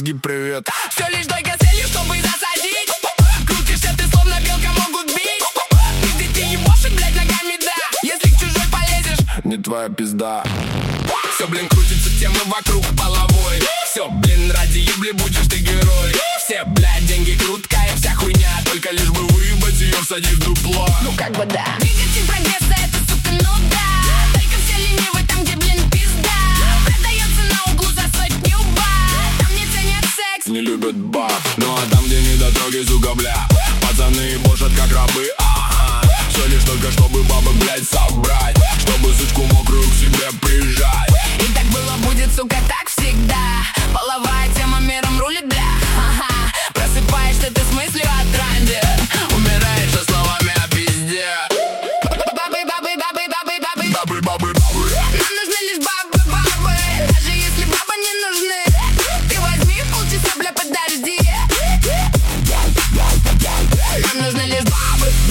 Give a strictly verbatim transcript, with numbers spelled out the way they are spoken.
мозги, привет. Все лишь только с целью, чтобы засадить. Крутишься ты, словно белка, могут бить. Ты детей ебошек, блядь, ногами, да. Если к чужой полезешь, Не твоя пизда. все, блин, крутится темы вокруг половой. Все, блин, ради ебли будешь ты герой. Все, блядь, деньги круткая, вся хуйня. Только лишь бы выебать ее, всадив в дупло. Ну как бы да. Двигатель прогресса, это, сука, ну да. Только все ленивы там, где, блин, пизда. Продается на углу за сотню бат. Там не ценят секс, Не любят баб. Ну а там, где недотроги, сука, бля, пацаны бошат как рабы, ага. Все лишь только, чтобы бабы, блядь, собрать. Чтобы сучку мокрую к себе прижать. и так было, будет, сука, так всегда. Половая тема миром рулит, бля. Ага. Просыпаешься ты с мыслью о тренде. Умираешь со словами о пизде. Бабы, бабы, бабы, бабы, бабы. Бабы, бабы, бабы. Нам нужны лишь бабы, бабы. Даже если бабы не нужны, ты возьми полчаса, бля, подожди. Нам нужны лишь бабы.